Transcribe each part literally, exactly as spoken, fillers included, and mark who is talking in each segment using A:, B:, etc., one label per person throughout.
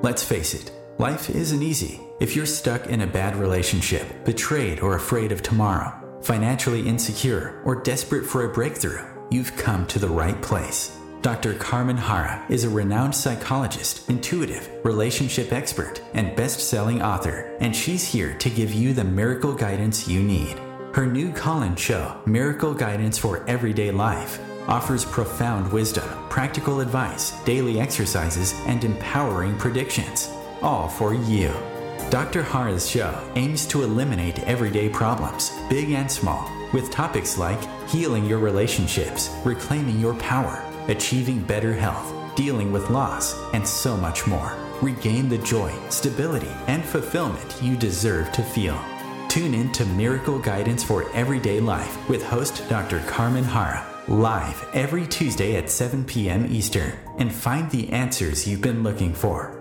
A: Let's face it, life isn't easy. If you're stuck in a bad relationship, betrayed or afraid of tomorrow, financially insecure, or desperate for a breakthrough, you've come to the right place. Doctor Carmen Hara is a renowned psychologist, intuitive, relationship expert, and best-selling author, and she's here to give you the miracle guidance you need. Her new call-in show, Miracle Guidance for Everyday Life, offers profound wisdom, practical advice, daily exercises, and empowering predictions, all for you. Doctor Hara's show aims to eliminate everyday problems, big and small, with topics like healing your relationships, reclaiming your power, achieving better health, dealing with loss, and so much more. Regain the joy, stability, and fulfillment you deserve to feel. Tune in to Miracle Guidance for Everyday Life with host Doctor Carmen Hara, live every Tuesday at seven p.m. Eastern, and find the answers you've been looking for.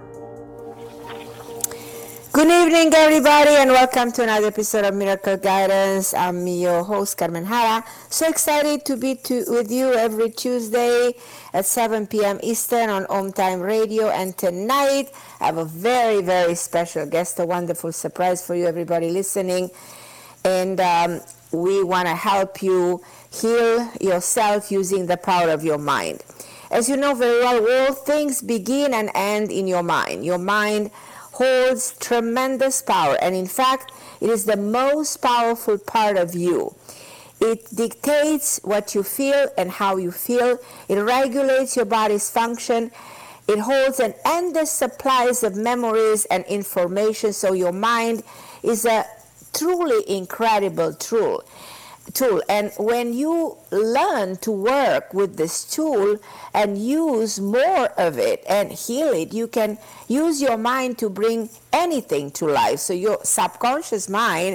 B: Good evening, everybody, and welcome to another episode of Miracle Guidance. I'm your host, Carmen Hara. So excited to be to, with you every Tuesday at seven p.m. Eastern on Home Time Radio. And tonight, I have a very, very special guest, a wonderful surprise for you, everybody listening. And um, we want to help you heal yourself using the power of your mind. As you know very well, all things begin and end in your mind. Your mind holds tremendous power, and in fact, it is the most powerful part of you. It dictates what you feel and how you feel. It regulates your body's function. It holds an endless supplies of memories and information, so your mind is a truly incredible tool. tool. And when you learn to work with this tool and use more of it and heal it, you can use your mind to bring anything to life. So your subconscious mind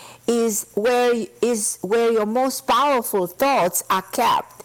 B: is where is where your most powerful thoughts are kept,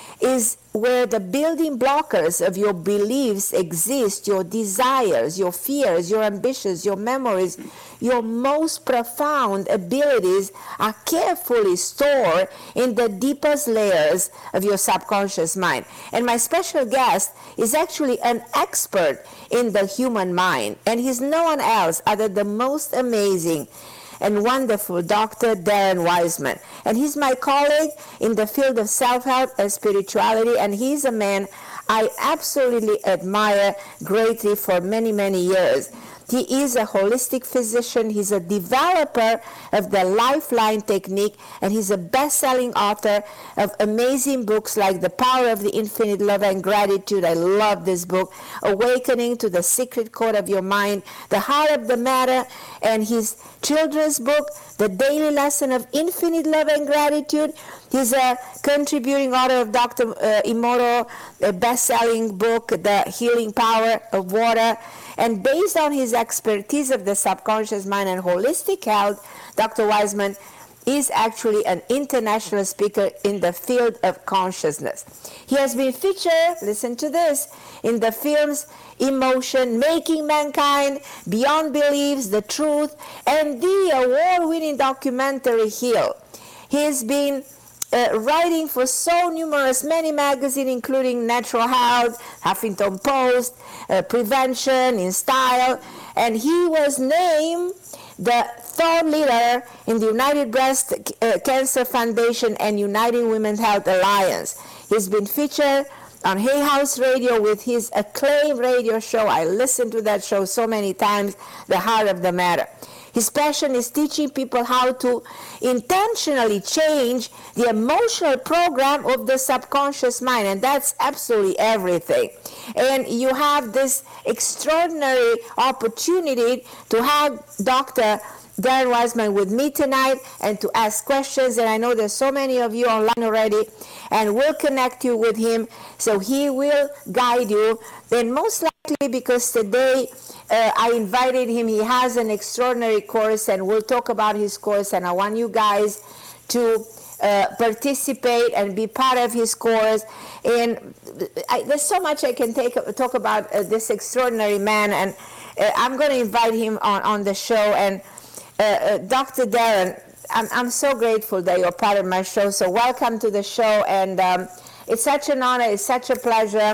B: is where the building blockers of your beliefs exist, your desires, your fears, your ambitions, your memories, your most profound abilities are carefully stored in the deepest layers of your subconscious mind. And my special guest is actually an expert in the human mind, and he's no one else other than the most amazing and wonderful Doctor Darren Wiseman. And he's my colleague in the field of self-help and spirituality, and he's a man I absolutely admire greatly for many, many years. He is a holistic physician. He's a developer of the Lifeline technique, and he's a best-selling author of amazing books like The Power of the Infinite Love and Gratitude. I love this book. Awakening to the Secret Code of Your Mind, The Heart of the Matter, and his children's book, The Daily Lesson of Infinite Love and Gratitude. He's a contributing author of Doctor Uh, Emoto, a best-selling book, The Healing Power of Water. And based on his expertise of the subconscious mind and holistic health, Doctor Wiseman is actually an international speaker in the field of consciousness. He has been featured, listen to this, in the films Emotion, Making Mankind, Beyond Beliefs, The Truth, and the award-winning documentary Heal. He's been Uh, writing for so numerous, many magazines, including Natural Health, Huffington Post, uh, Prevention, In Style, and he was named the thought leader in the United Breast uh, Cancer Foundation and United Women's Health Alliance. He's been featured on Hay House Radio with his acclaimed radio show. I listened to that show so many times, The Heart of the Matter. His passion is teaching people how to intentionally change the emotional program of the subconscious mind, and that's absolutely everything. And you have this extraordinary opportunity to have Doctor Darren Wiseman with me tonight and to ask questions, and I know there's so many of you online already, and we'll connect you with him, so he will guide you. And most likely, because today uh, I invited him, he has an extraordinary course, and we'll talk about his course, and I want you guys to uh, participate and be part of his course. And I, there's so much I can take, talk about uh, this extraordinary man, and uh, I'm going to invite him on, on the show. And Uh, uh, Doctor Darren, I'm, I'm so grateful that you're part of my show, so welcome to the show, and um, it's such an honor, it's such a pleasure.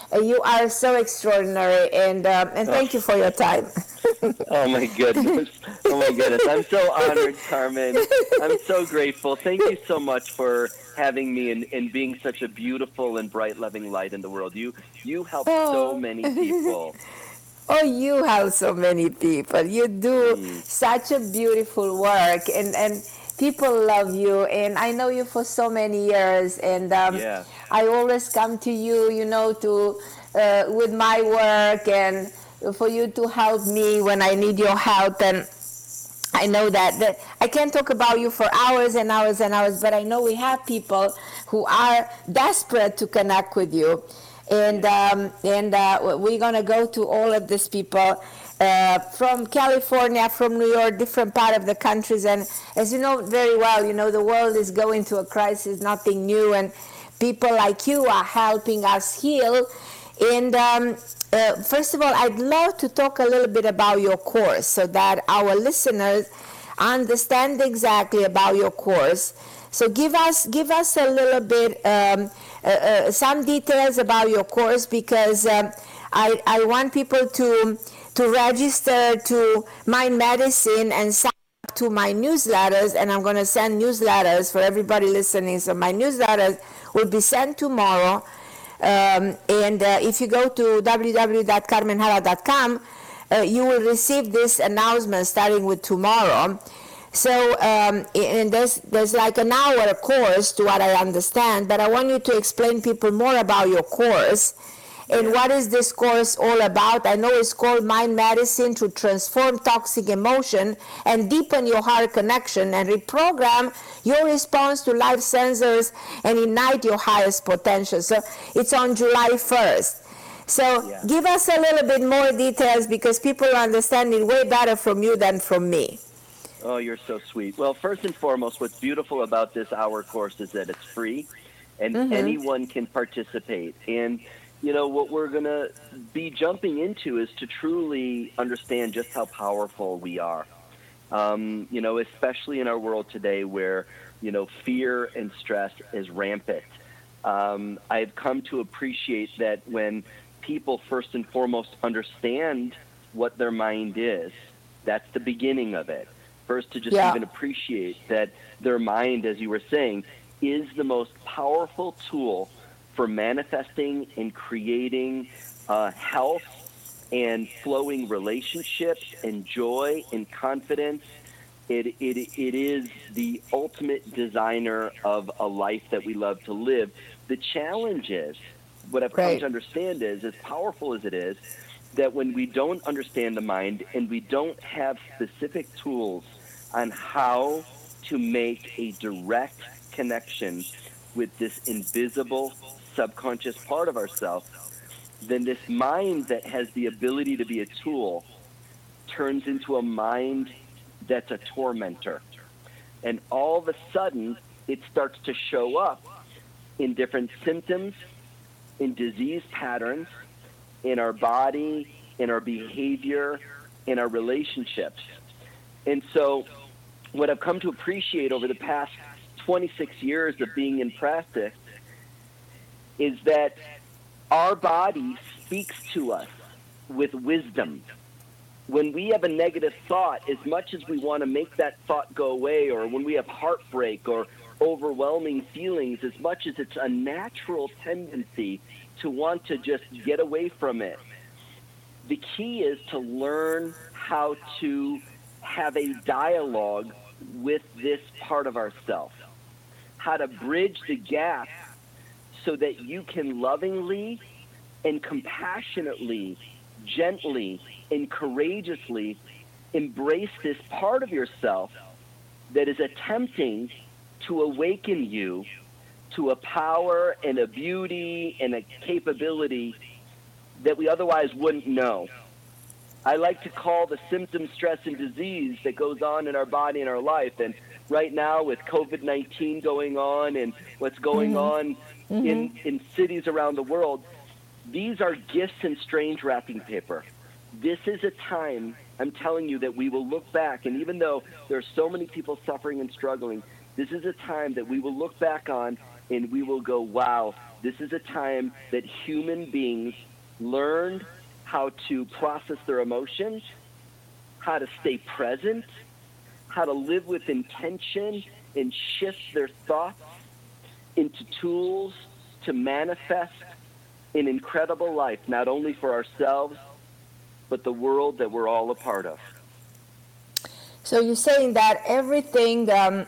B: Uh, you are so extraordinary, and um, and thank you for your time.
C: Oh my goodness. Oh my goodness. I'm so honored, Carmen. I'm so grateful. Thank you so much for having me and, and being such a beautiful and bright, loving light in the world. You you help
B: Oh.
C: so many people.
B: Oh, you help so many people. You do mm. such a beautiful work, and, and people love you. And I know you for so many years, and um,
C: yeah.
B: I always come to you, you know, to uh, with my work, and for you to help me when I need your help. And I know that, that I can't talk about you for hours and hours and hours, but I know we have people who are desperate to connect with you. And um, and uh, we're going to go to all of these people uh, from California, from New York, different part of the countries. And as you know very well, you know, the world is going through a crisis, nothing new. And people like you are helping us heal. And um, uh, first of all, I'd love to talk a little bit about your course so that our listeners understand exactly about your course. So give us give us a little bit, um, uh, uh, some details about your course, because um, I, I want people to to register to Mind Medicine and sign up to my newsletters, and I'm going to send newsletters for everybody listening. So my newsletters will be sent tomorrow, um, and uh, if you go to w w w dot carmen hara dot com, uh, you will receive this announcement starting with tomorrow. So, um, and there's, there's like an hour course to what I understand, but I want you to explain people more about your course and what is this course all about. I know it's called Mind Medicine to transform toxic emotion and deepen your heart connection and reprogram your response to life sensors and ignite your highest potential. So it's on July first. So yeah. Give us a little bit more details, because people understand it way better from you than from me.
C: Oh, you're so sweet. Well, first and foremost, what's beautiful about this hour course is that it's free and mm-hmm. anyone can participate. And, you know, what we're going to be jumping into is to truly understand just how powerful we are. Um, you know, especially in our world today where, you know, fear and stress is rampant. Um, I've come to appreciate that when people first and foremost understand what their mind is, that's the beginning of it. First, to just yeah. even appreciate that their mind, as you were saying, is the most powerful tool for manifesting and creating uh, health and flowing relationships and joy and confidence. It, it, it is the ultimate designer of a life that we love to live. The challenge is, what I've
B: right.
C: come to understand is, as powerful as it is, that when we don't understand the mind and we don't have specific tools on how to make a direct connection with this invisible subconscious part of ourselves, then this mind that has the ability to be a tool turns into a mind that's a tormentor. And all of a sudden, it starts to show up in different symptoms, in disease patterns, in our body, in our behavior, in our relationships. And so what I've come to appreciate over the past twenty-six years of being in practice is that our body speaks to us with wisdom. When we have a negative thought, as much as we want to make that thought go away, or when we have heartbreak or overwhelming feelings, as much as it's a natural tendency to want to just get away from it, the key is to learn how to have a dialogue with this part of ourself, how to bridge the gap so that you can lovingly and compassionately, gently and courageously embrace this part of yourself that is attempting to awaken you to a power and a beauty and a capability that we otherwise wouldn't know. I like to call the symptom, stress, and disease that goes on in our body and our life. And right now with covid nineteen going on and what's going mm-hmm. on mm-hmm. in, in cities around the world, these are gifts in strange wrapping paper. This is a time, I'm telling you, that we will look back, and even though there are so many people suffering and struggling, this is a time that we will look back on and we will go, wow, this is a time that human beings learned how to process their emotions, how to stay present, how to live with intention and shift their thoughts into tools to manifest an incredible life, not only for ourselves, but the world that we're all a part of.
B: So you're saying that everything um,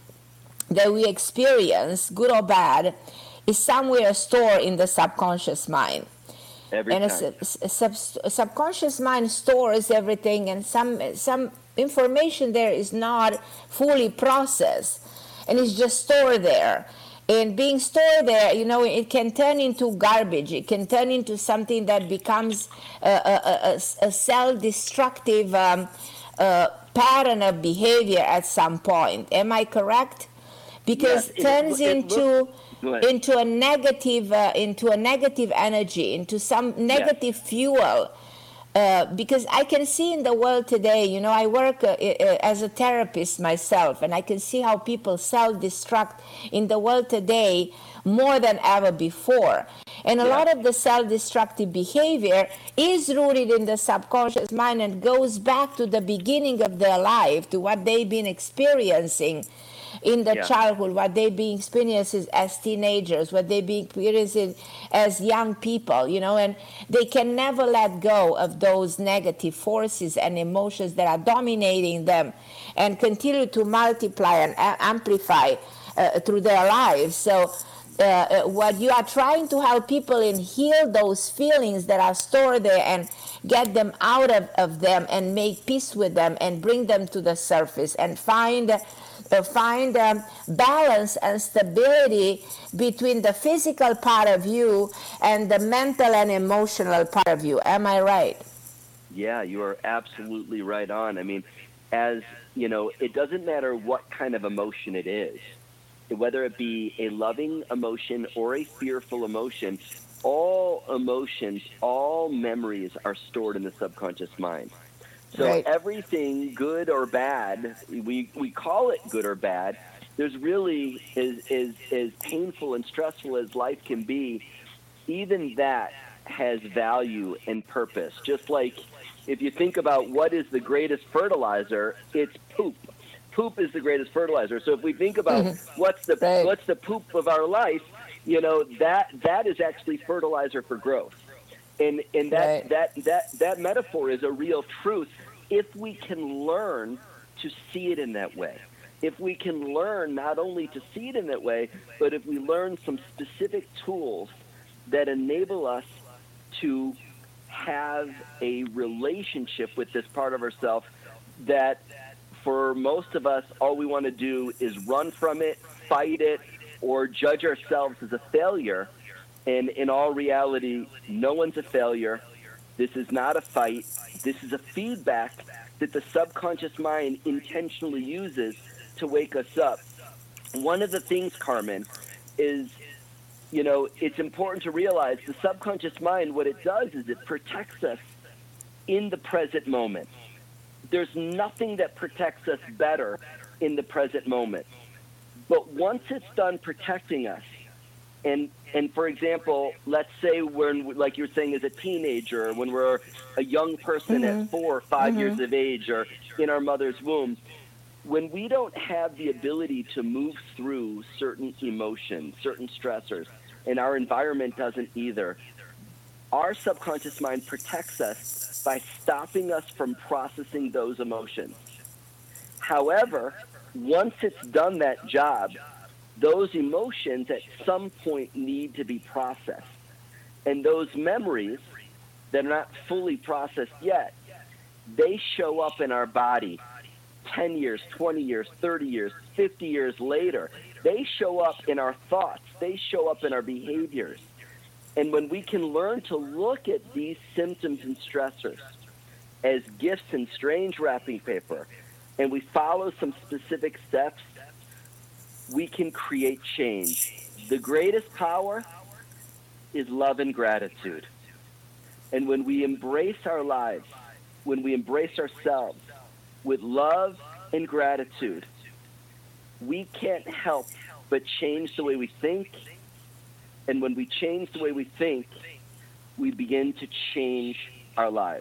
B: that we experience, good or bad, is somewhere stored in the subconscious mind.
C: Every
B: and
C: time.
B: A, a, sub, a subconscious mind stores everything, and some some information there is not fully processed, and it's just stored there. And being stored there, you know, it can turn into garbage. It can turn into something that becomes a, a, a, a self-destructive um, uh, pattern of behavior at some point. Am I correct? Because
C: Yes,
B: it turns
C: it, it
B: into
C: looks,
B: into a negative uh, into a negative energy, into some negative yes. fuel. Uh, because I can see in the world today, you know, I work uh, uh, as a therapist myself, and I can see how people self-destruct in the world today more than ever before. And a yeah. lot of the self-destructive behavior is rooted in the subconscious mind and goes back to the beginning of their life, to what they've been experiencing in the yeah. childhood, what they being experiencing as teenagers, what they being experiencing as young people, you know, and they can never let go of those negative forces and emotions that are dominating them and continue to multiply and a- amplify uh, through their lives. So uh, what you are trying to help people in heal those feelings that are stored there and get them out of, of them and make peace with them and bring them to the surface and find Uh, find um, balance and stability between the physical part of you and the mental and emotional part of you. Am I right?
C: Yeah, you are absolutely right on. I mean, as you know, it doesn't matter what kind of emotion it is, whether it be a loving emotion or a fearful emotion, all emotions, all memories are stored in the subconscious mind. So right. everything, good or bad, we, we call it good or bad. There's really, as, as, as painful and stressful as life can be, even that has value and purpose. Just like if you think about what is the greatest fertilizer, it's poop. Poop is the greatest fertilizer. So if we think about mm-hmm. what's the right. what's the poop of our life, you know, that that is actually fertilizer for growth. And and that, right. that, that, that metaphor is a real truth if we can learn to see it in that way. If we can learn not only to see it in that way, but if we learn some specific tools that enable us to have a relationship with this part of ourselves that for most of us, all we want to do is run from it, fight it, or judge ourselves as a failure. And in all reality, no one's a failure. This is not a fight. This is a feedback that the subconscious mind intentionally uses to wake us up. One of the things, Carmen, is, you know, it's important to realize the subconscious mind, what it does is it protects us in the present moment. There's nothing that protects us better in the present moment. But once it's done protecting us, And, and for example, let's say when, like you were saying, as a teenager, when we're a young person mm-hmm. at four or five mm-hmm. years of age or in our mother's womb, when we don't have the ability to move through certain emotions, certain stressors, and our environment doesn't either, our subconscious mind protects us by stopping us from processing those emotions. However, once it's done that job, those emotions at some point need to be processed. And those memories that are not fully processed yet, they show up in our body ten years, twenty years, thirty years, fifty years later. They show up in our thoughts. They show up in our behaviors. And when we can learn to look at these symptoms and stressors as gifts in strange wrapping paper, and we follow some specific steps, we can create change. The greatest power is love and gratitude. And when we embrace our lives, when we embrace ourselves with love and gratitude, we can't help but change the way we think. And when we change the way we think, we begin to change our lives.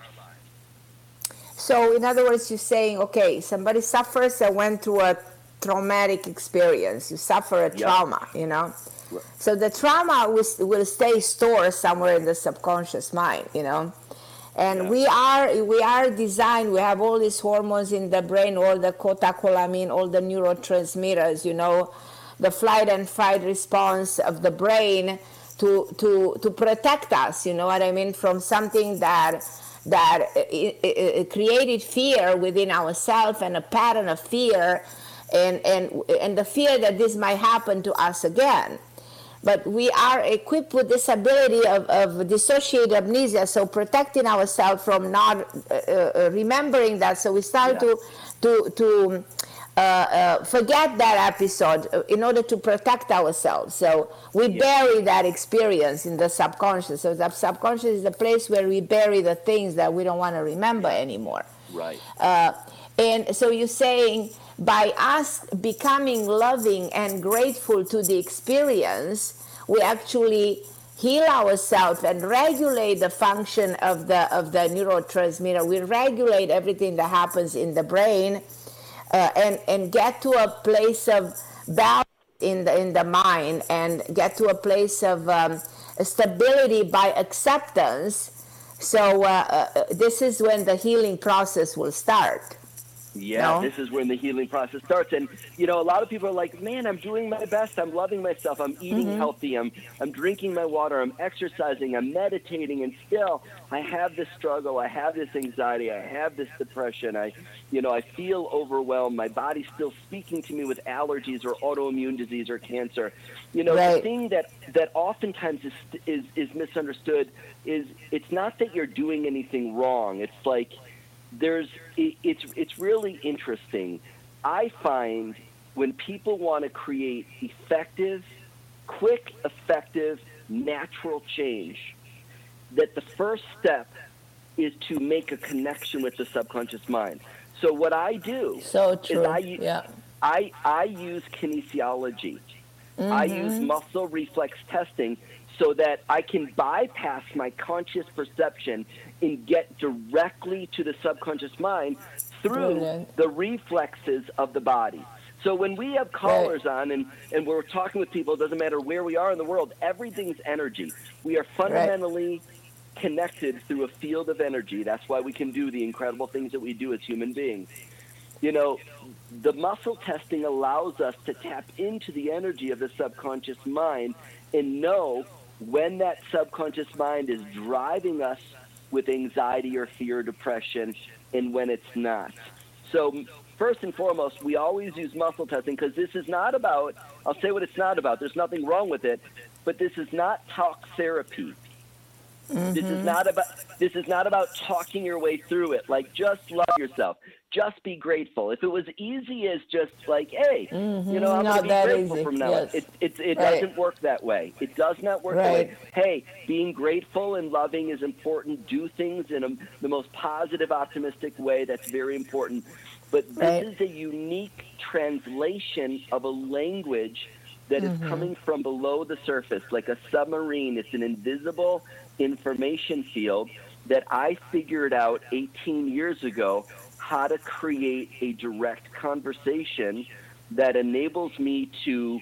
B: So in other words, you're saying, okay, somebody suffers and went through a traumatic experience. You suffer a trauma, yep. you know. Right. So the trauma will, will stay stored somewhere in the subconscious mind, you know. And yeah. we are we are designed, we have all these hormones in the brain, all the catecholamine, all the neurotransmitters, you know, the flight and fight response of the brain to to to protect us, you know what I mean, from something that that it, it, it created fear within ourselves, and a pattern of fear, and and and the fear that this might happen to us again. But we are equipped with this ability of, of dissociative amnesia, so protecting ourselves from not uh, uh, remembering that. So we start yeah. to to to uh, uh, forget that episode in order to protect ourselves. So we yeah. bury that experience in the subconscious. So the subconscious is the place where we bury the things that we don't want to remember anymore.
C: Right.
B: Uh, and so you're saying, by us becoming loving and grateful to the experience, we actually heal ourselves and regulate the function of the of the neurotransmitter. We regulate everything that happens in the brain, uh, and and get to a place of balance in the in the mind, and get to a place of um, stability by acceptance. So uh, uh, this is when the healing process will start.
C: Yeah, no? This is when the healing process starts. And, you know, a lot of people are like, man, I'm doing my best. I'm loving myself. I'm eating mm-hmm. healthy. I'm I'm drinking my water. I'm exercising. I'm meditating. And still, I have this struggle. I have this anxiety. I have this depression. I, you know, I feel overwhelmed. My body's still speaking to me with allergies or autoimmune disease or cancer. You know, right. the thing that, that oftentimes is, is, is misunderstood is it's not that you're doing anything wrong. It's like, There's it, it's it's really interesting. I find when people want to create effective, quick, effective, natural change, that the first step is to make a connection with the subconscious mind. So what I do
B: so true.
C: is I,
B: yeah.
C: I, I use kinesiology. Mm-hmm. I use muscle reflex testing so that I can bypass my conscious perception and get directly to the subconscious mind through Brilliant. the reflexes of the body. So when we have callers right. on and, and we're talking with people, it doesn't matter where we are in the world, everything's energy. We are fundamentally right. connected through a field of energy. That's why we can do the incredible things that we do as human beings. You know, the muscle testing allows us to tap into the energy of the subconscious mind and know when that subconscious mind is driving us with anxiety or fear or depression, and when it's not. So first and foremost, we always use muscle testing because this is not about, I'll say what it's not about, there's nothing wrong with it, but this is not talk therapy. Mm-hmm. This is not about this is not about talking your way through it. Like, just love yourself. Just be grateful. If it was easy as just like, hey, mm-hmm. you know, I'm going to be grateful easy. from now on. Yes. It, it, it right. doesn't work that way. It does not work right. that way. Hey, being grateful and loving is important. Do things in a, the most positive, optimistic way. That's very important. But this right. is a unique translation of a language that mm-hmm. is coming from below the surface, like a submarine. It's an invisible information field that I figured out eighteen years ago how to create a direct conversation that enables me to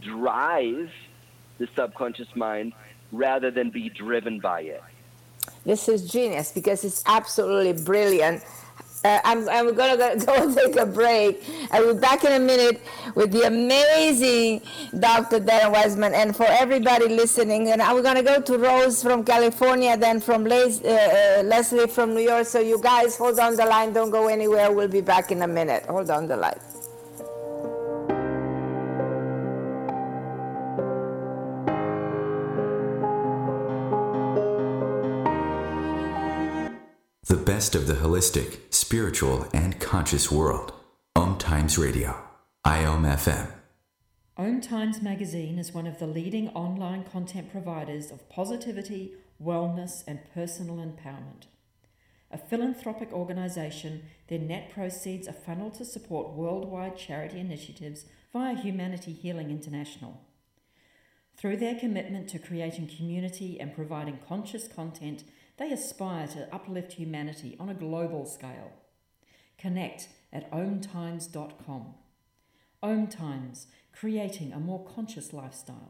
C: drive the subconscious mind rather than be driven by it.
B: This is genius because it's absolutely brilliant. Uh, I'm, I'm going to go take a break. I'll be back in a minute with the amazing Doctor Darren Wiseman. And for everybody listening, and we're going to go to Rose from California, then from Les, uh, uh, Leslie from New York. So you guys hold on the line. Don't go anywhere. We'll be back in a minute. Hold on the line.
A: The best of the holistic, spiritual, and conscious world. Om Times Radio. I O M F M.
D: Om Times Magazine is one of the leading online content providers of positivity, wellness, and personal empowerment. A philanthropic organisation, their net proceeds are funneled to support worldwide charity initiatives via Humanity Healing International. Through their commitment to creating community and providing conscious content, they aspire to uplift humanity on a global scale. Connect at om times dot com. Om Times, creating a more conscious lifestyle.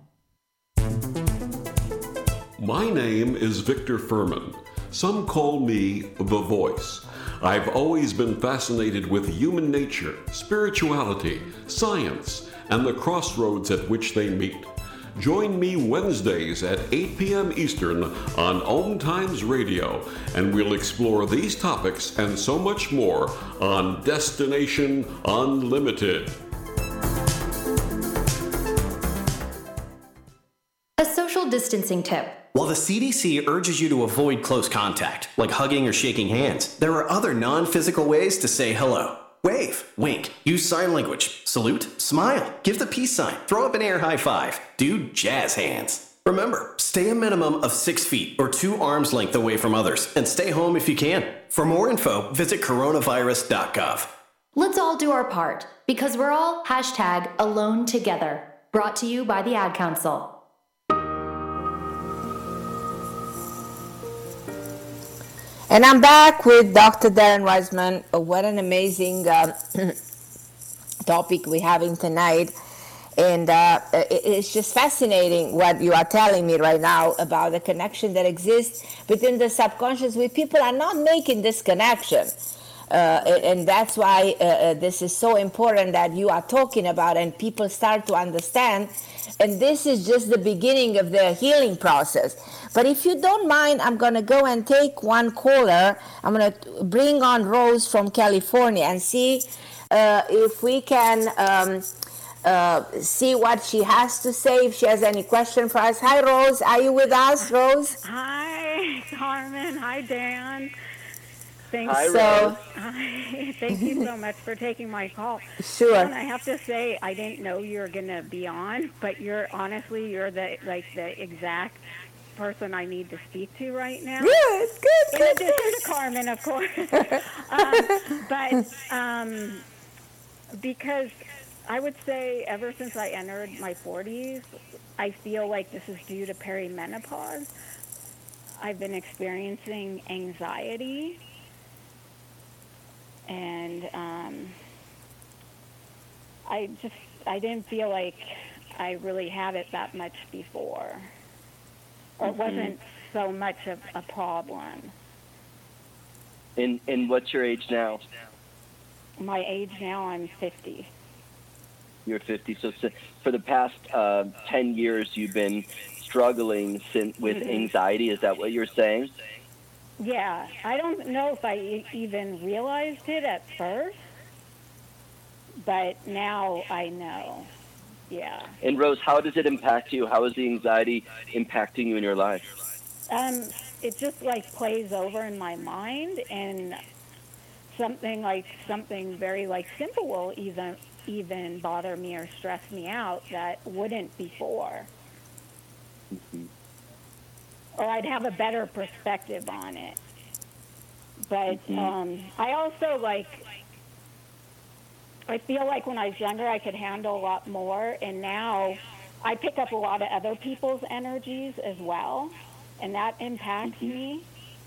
E: My name is Victor Furman. Some call me The Voice. I've always been fascinated with human nature, spirituality, science, and the crossroads at which they meet. Join me Wednesdays at eight p.m. Eastern on Om Times Radio, and we'll explore these topics and so much more on Destination Unlimited.
F: A social distancing tip.
G: While the C D C urges you to avoid close contact, like hugging or shaking hands, there are other non-physical ways to say hello. Wave, wink, use sign language, salute, smile, give the peace sign, throw up an air high five, do jazz hands. Remember, stay a minimum of six feet or two arms length away from others, and stay home if you can. For more info, visit coronavirus dot gov.
F: Let's all do our part, because we're all hashtag alone together. Brought to you by the Ad Council.
B: And I'm back with Doctor Darren Wiseman. Oh, what an amazing uh, topic we're having tonight. And uh, it, it's just fascinating what you are telling me right now about the connection that exists within the subconscious. We people are not making this connection. Uh, and, and that's why uh, this is so important that you are talking about and people start to understand. And this is just the beginning of the healing process. But if you don't mind, I'm going to go and take one caller. I'm going to bring on Rose from California and see uh, if we can um, uh, see what she has to say, if she has any question for us. Hi, Rose. Are you with us, Rose?
H: Hi, Carmen. Hi, Dan. Thanks.
C: Hi,
B: so,
C: Rose.
H: Hi. Thank you so much for taking my call.
B: Sure.
H: And I have to say, I didn't know you were going to be on, but you're honestly, you're the like the exact person I need to speak to right now.
B: Good, good,
H: In
B: good.
H: addition
B: good.
H: to Carmen, of course. um, but um, because I would say ever since I entered my forties, I feel like this is due to perimenopause. I've been experiencing anxiety. And um, I just, I didn't feel like I really had it that much before. Or it
C: Mm-hmm.
H: wasn't so much of a problem.
C: And, and what's your age now?
H: My age now, I'm fifty.
C: You're fifty. So, so for the past uh, ten years, you've been struggling sin- with
H: Mm-hmm.
C: anxiety. Is that what you're saying?
H: Yeah, I don't know if I e- even realized it at first, but now I know. Yeah.
C: And Rose, how does it impact you? How is the anxiety impacting you in your life?
H: Um, it just like plays over in my mind, and something like something very like simple will even even bother me or stress me out that wouldn't before.
C: Mm-hmm.
H: Or I'd have a better perspective on it. But
C: Mm-hmm.
H: um, I also like. I feel like when I was younger, I could handle a lot more, and now I pick up a lot of other people's energies as well, and that impacts
C: Mm-hmm.
H: me.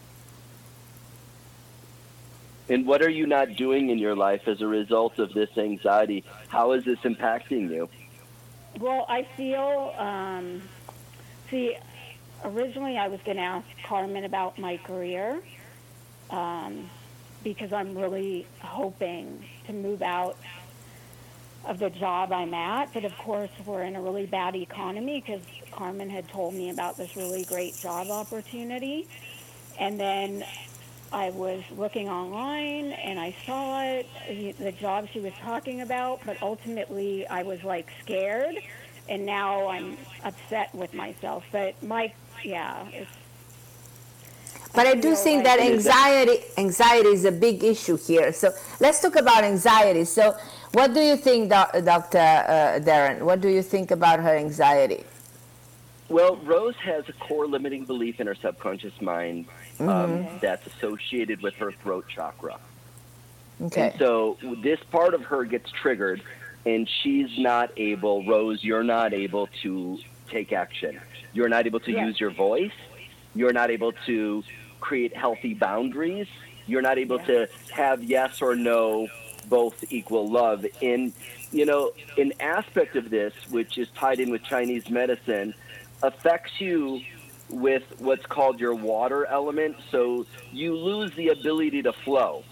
C: And what are you not doing in your life as a result of this anxiety? How is this impacting you?
H: Well, I feel, um, see, originally I was going to ask Carmen about my career um, because I'm really hoping to move out of the job I'm at. But, of course, we're in a really bad economy because Carmen had told me about this really great job opportunity. And then I was looking online, and I saw it, the job she was talking about, but ultimately I was, like, scared, and now I'm upset with myself. But my, yeah, it's...
B: But I do think that anxiety anxiety is a big issue here. So let's talk about anxiety. So what do you think, Doctor Uh, Darren? What do you think about her anxiety?
C: Well, Rose has a core limiting belief in her subconscious mind um, mm-hmm. that's associated with her throat chakra.
B: Okay.
C: And so this part of her gets triggered, and she's not able, Rose, you're not able to take action. You're not able to
H: yes.
C: use your voice. You're not able to create healthy boundaries. You're not able yes. to have yes or no both equal love. And, you know, an aspect of this, which is tied in with Chinese medicine, affects you with what's called your water element. So you lose the ability to flow.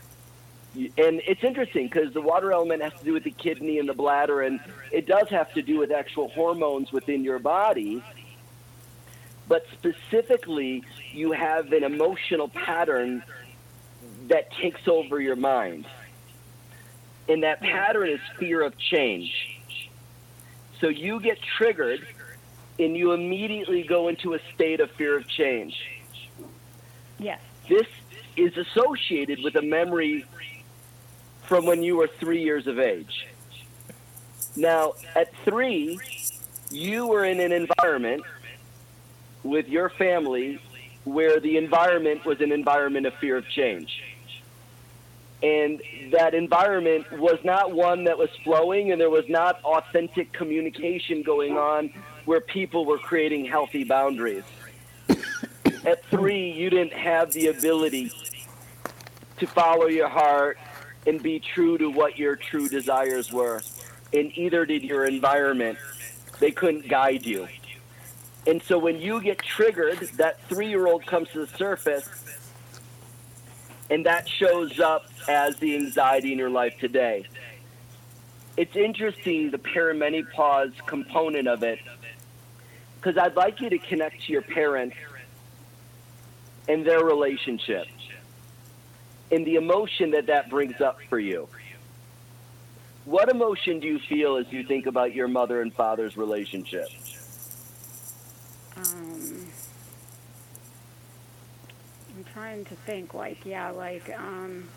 C: And it's interesting because the water element has to do with the kidney and the bladder, and it does have to do with actual hormones within your body. But specifically, you have an emotional pattern that takes over your mind. And that pattern is fear of change. So you get triggered, and you immediately go into a state of fear of change.
H: Yes.
C: This is associated with a memory from when you were three years of age. Now, at three, you were in an environment with your family where the environment was an environment of fear of change. And that environment was not one that was flowing, and there was not authentic communication going on where people were creating healthy boundaries. At three, you didn't have the ability to follow your heart and be true to what your true desires were. And either did your environment. They couldn't guide you. And so when you get triggered, that three-year-old comes to the surface, and that shows up as the anxiety in your life today. It's interesting, the perimenopause component of it, because I'd like you to connect to your parents and their relationship and the emotion that that brings up for you. What emotion do you feel as you think about your mother and father's relationship?
H: Um, I'm trying to think, like, yeah, like, um,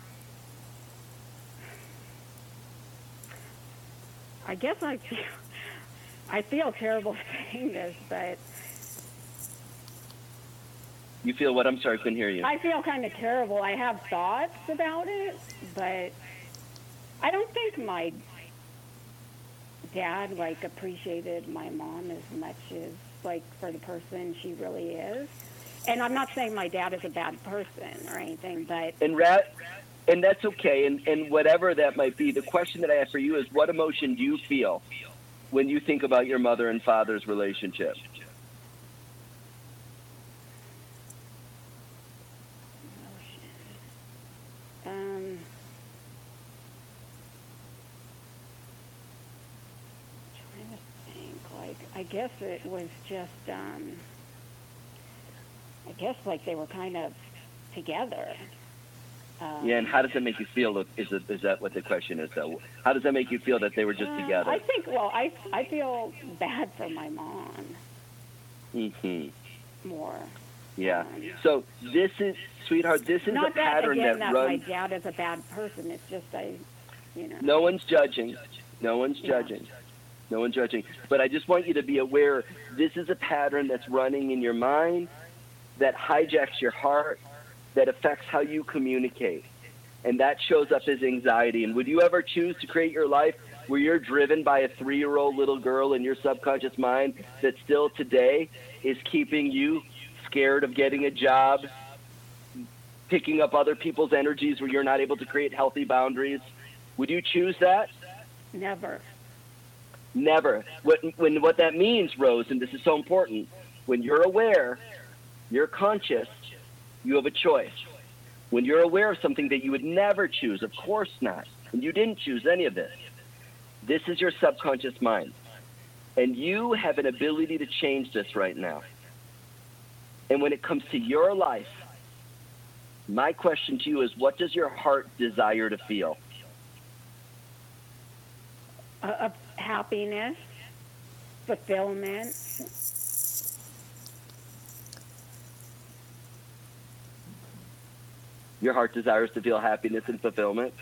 H: I guess I feel, I feel terrible saying this, but...
C: You feel what? I'm sorry, I couldn't hear you.
H: I feel kind of terrible. I have thoughts about it, but I don't think my dad, like, appreciated my mom as much as, like, for the person she really is. And I'm not saying my dad is a bad person or anything, but...
C: And Rat, and that's okay, and, and whatever that might be, the question that I have for you is, what emotion do you feel when you think about your mother and father's relationship?
H: Um, trying to think, like, I guess it was just, um, I guess, like, they were kind of together. Um,
C: yeah, and how does that make you feel? Is, it, is that what the question is, though? How does that make you feel that they were just
H: uh,
C: together?
H: I think, well, I, I feel bad for my mom.
C: Mm-hmm.
H: More.
C: Yeah.
H: Um,
C: so this is, sweetheart, this is
H: not
C: a pattern
H: that, again,
C: that,
H: that
C: runs...
H: my dad is a bad person. It's just, I, you know.
C: No one's judging. No one's
H: Yeah.
C: judging. No one's judging. But I just want you to be aware, this is a pattern that's running in your mind, that hijacks your heart, that affects how you communicate. And that shows up as anxiety. And would you ever choose to create your life where you're driven by a three-year-old little girl in your subconscious mind that still today is keeping you scared of getting a job, picking up other people's energies where you're not able to create healthy boundaries? Would you choose that?
H: Never.
C: Never. What, when, what that means, Rose, and this is so important, when you're aware, you're conscious, you have a choice. When you're aware of something that you would never choose, of course not, and you didn't choose any of this, this is your subconscious mind. And you have an ability to change this right now. And when it comes to your life, my question to you is, what does your heart desire to feel?
H: Uh, uh, happiness, fulfillment.
C: Your heart desires to feel happiness and fulfillment?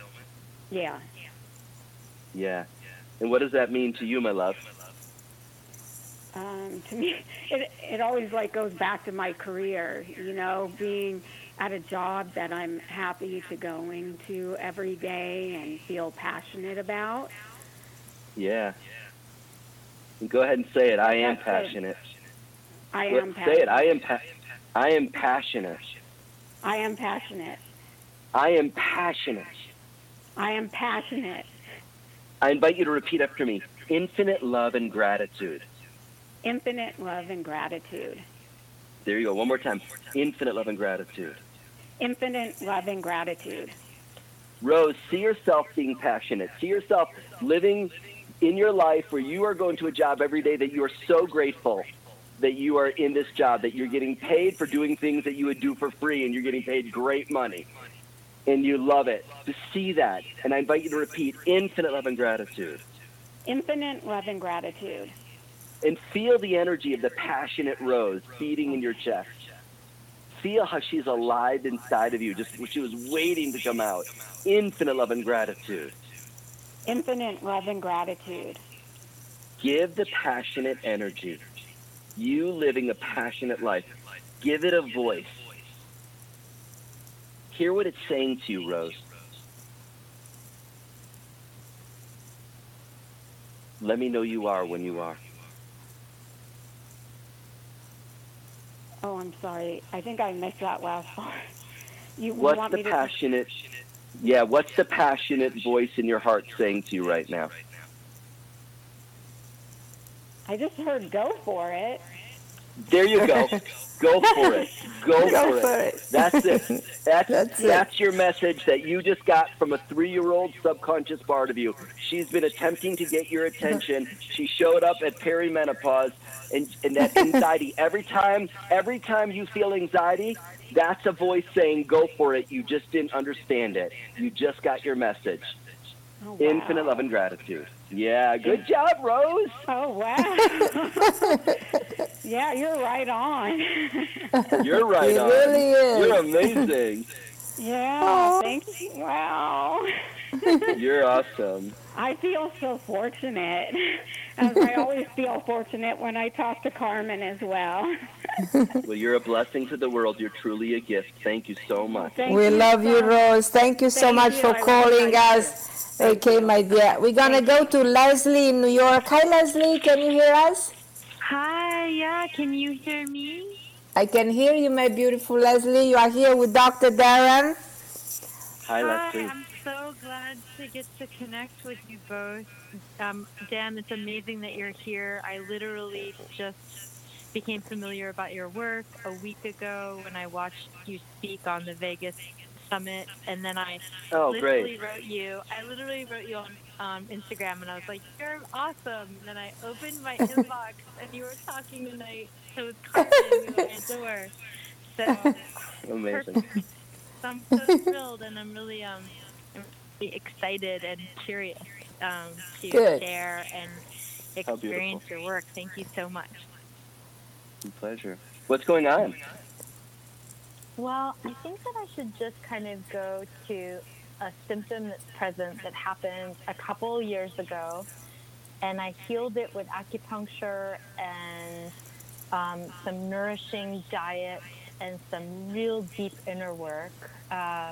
H: Yeah.
C: Yeah. And what does that mean to you, my love?
H: um, to me, it, it always like goes back to my career, you know, being at a job that I'm happy to go into every day and feel passionate about.
C: Yeah. Go ahead and say it. I am
H: That's
C: passionate.
H: I
C: Let's
H: am
C: say
H: passionate.
C: it. I am pa- I am passionate.
H: I am passionate.
C: I am passionate.
H: I am passionate.
C: I invite you to repeat after me. Infinite love and gratitude.
H: Infinite love and gratitude.
C: There you go. One more time. Infinite love and gratitude.
H: Infinite love and gratitude.
C: Rose, see yourself being passionate. See yourself living in your life where you are going to a job every day that you are so grateful that you are in this job, that you're getting paid for doing things that you would do for free, and you're getting paid great money. And you love it. To see that. And I invite you to repeat infinite love and gratitude.
H: Infinite love and gratitude.
C: And feel the energy of the passionate Rose beating in your chest. Feel how she's alive inside of you, just she was waiting to come out. Infinite love and gratitude.
H: Infinite love and gratitude.
C: Give the passionate energy. You living a passionate life. Give it a voice. Hear what it's saying to you, Rose. Let me know you are when you are.
H: Oh, I'm sorry. I think I missed that last part. You
C: What's
H: want
C: the
H: me to
C: passionate, yeah, what's the passionate voice in your heart saying to you right now?
H: I just heard go for it.
C: There you go. Go for it. Go,
B: Go
C: for,
B: for
C: it.
B: it.
C: That's it. That's,
B: That's it.
C: that's your message that you just got from a three-year-old subconscious part of you. She's been attempting to get your attention. She showed up at perimenopause, and, and that anxiety, every time, every time you feel anxiety, that's a voice saying, go for it. You just didn't understand it. You just got your message.
H: Oh, wow.
C: Infinite love and gratitude. Yeah, good job, Rose.
H: Oh, wow. Yeah, you're right on.
C: You're right
B: It
C: on.
B: really is.
C: You're amazing.
H: Yeah, thank you. Wow.
C: You're awesome.
H: I feel so fortunate. As I always feel fortunate when I talk to Carmen as well.
C: Well, you're a blessing to the world. You're truly a gift. Thank you so much.
H: Thank
B: We
H: you
B: love you,
H: so-
B: Rose. Thank you so
H: Thank
B: much
H: you.
B: for
H: I really
B: calling
H: like
B: us. Okay, my dear. We're going to go to Leslie in New York. Hi, Leslie. Can you hear us?
I: Hi, yeah, can you hear me?
B: I can hear you, my beautiful Leslie. You are here with Doctor Darren.
C: Hi,
I: Hi,
C: Leslie.
I: I'm so glad to get to connect with you both. Um, Dan, it's amazing that you're here. I literally just became familiar about your work a week ago when I watched you speak on the Vegas Summit, and then I
C: Oh,
I: literally
C: great.
I: wrote you. I literally wrote you on um, Instagram, and I was like, "You're awesome." And then I opened my inbox, and you were talking tonight. So it's Carmen who I adore. So
C: Amazing.
I: perfect. So I'm so thrilled, and I'm really um, I'm really excited and curious um, to
B: Good.
I: share and
C: How
I: experience
C: beautiful.
I: your work. Thank you so much.
C: My pleasure. What's going on?
I: Well, I think that I should just kind of go to a symptom that's present that happened a couple years ago, and I healed it with acupuncture and um, some nourishing diet and some real deep inner work. Uh,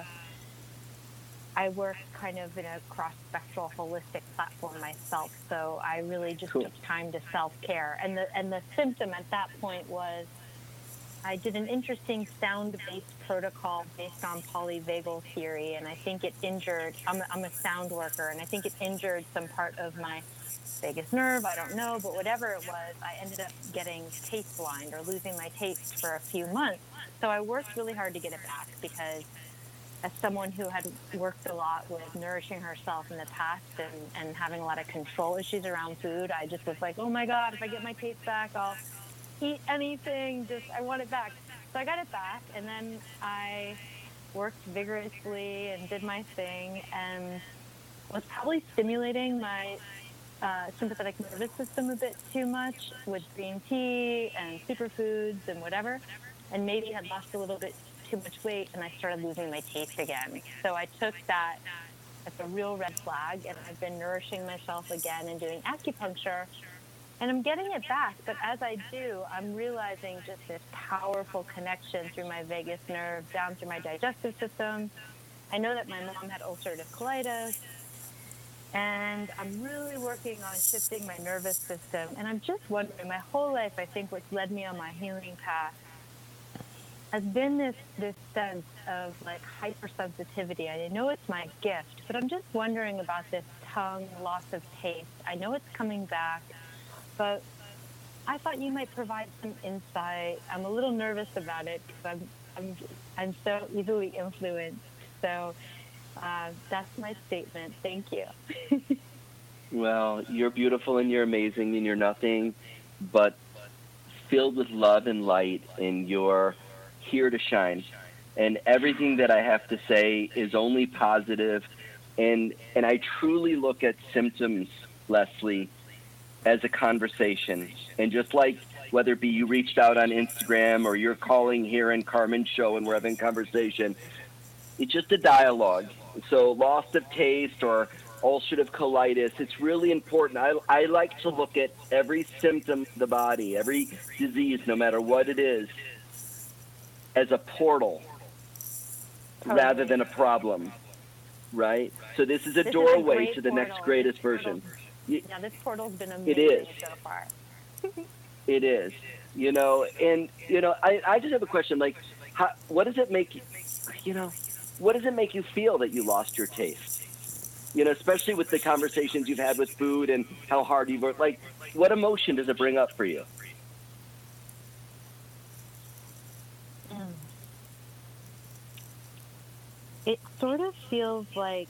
I: I work kind of in a cross-spectral holistic platform myself, so I really just
C: Cool.
I: took time to self-care. And the and the symptom at that point was I did an interesting sound-based protocol based on polyvagal theory, and I think it injured, I'm a, I'm a sound worker, and I think it injured some part of my vagus nerve, I don't know, but whatever it was, I ended up getting taste blind or losing my taste for a few months. So I worked really hard to get it back because as someone who had worked a lot with nourishing herself in the past and, and having a lot of control issues around food, I just was like, oh my God, if I get my taste back, I'll eat anything, just I want it back. So I got it back, and then I worked vigorously and did my thing and was probably stimulating my uh, sympathetic nervous system a bit too much with green tea and superfoods and whatever, and maybe had lost a little bit too much weight, and I started losing my taste again. So I took that as a real red flag, and I've been nourishing myself again and doing acupuncture And I'm getting it back, but as I do, I'm realizing just this powerful connection through my vagus nerve down through my digestive system. I know that my mom had ulcerative colitis, and I'm really working on shifting my nervous system. And I'm just wondering, my whole life, I think what's led me on my healing path has been this, this sense of like hypersensitivity. I know it's my gift, but I'm just wondering about this tongue, loss of taste. I know it's coming back, but I thought you might provide some insight. I'm a little nervous about it because I'm, I'm, I'm so easily influenced. So uh, that's my statement. Thank you.
C: Well, you're beautiful and you're amazing and you're nothing but filled with love and light, and you're here to shine. And everything that I have to say is only positive. And, and I truly look at symptoms, Leslie, as a conversation. And just like whether it be you reached out on Instagram or you're calling here in Carmen's show and we're having a conversation, it's just a dialogue. So loss of taste or ulcerative colitis, it's really important. I, I like to look at every symptom of the body, every disease, no matter what it is, as a portal totally. rather than a problem, right? So this is a
I: this
C: doorway
I: is a
C: to the
I: portal.
C: next greatest
I: this
C: version.
I: Portal, yeah, this portal's been amazing
C: it is.
I: so far.
C: It is. You know, and, you know, I, I just have a question, like, how, what does it make you, you know, what does it make you feel that you lost your taste? You know, especially with the conversations you've had with food and how hard you've worked. Like, what emotion does it bring up for you?
I: Mm. It sort of feels like